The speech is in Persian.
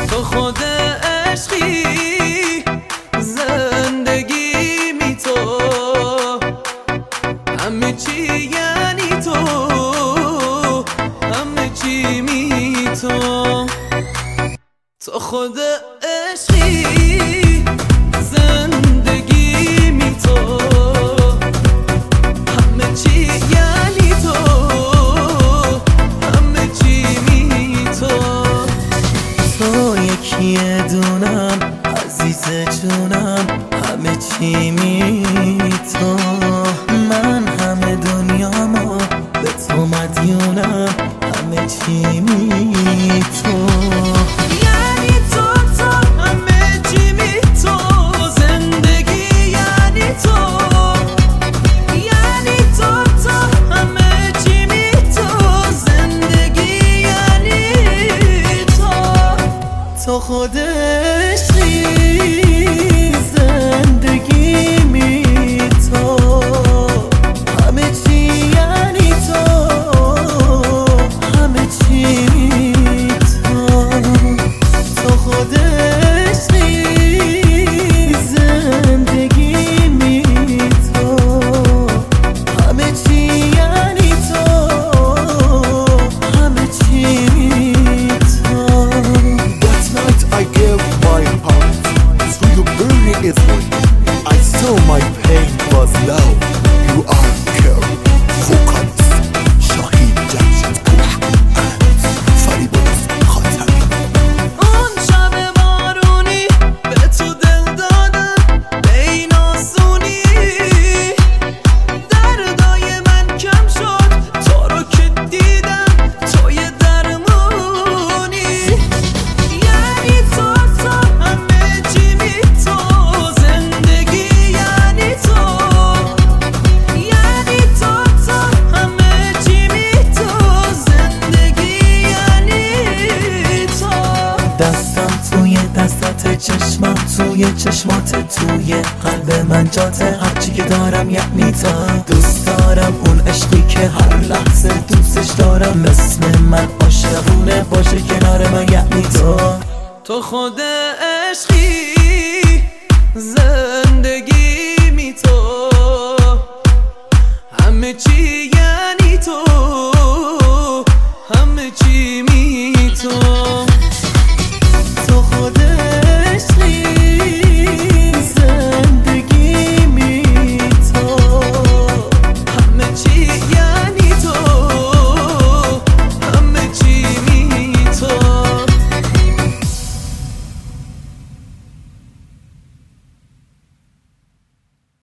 تو خود عشقی زندگی می تو همه چی یعنی تو همه چی می تو خود عشقی زندگی می تو همه چی یعنی تو همه چی می تو یکی دونم عزیز جونم همه چی می تو من همه دنیامو به تو مدیونم همه چی می تو تو خود عشقی زندگی می تو همه چی یعنی تو همه چی می تو خود عشقی زندگی می تو همه چی یعنی تو همه چی می I saw my pain was low. You are killed. Focus. Shahid Jamshid Kush and Faribos Khatami. اون شب بارونی به تو دل دادم به این آسونی دردای من کم شد تو رو که دیدم توی درمونی یعنی تو همه چی می تو دستم توی دستت چشمم توی چشمات توی قلب من جاته هرچی که دارم یعنی تو دوست دارم اون عشقی که هر لحظه دوستش دارم مثل من عاشقونه باشه کنار من یعنی تو خود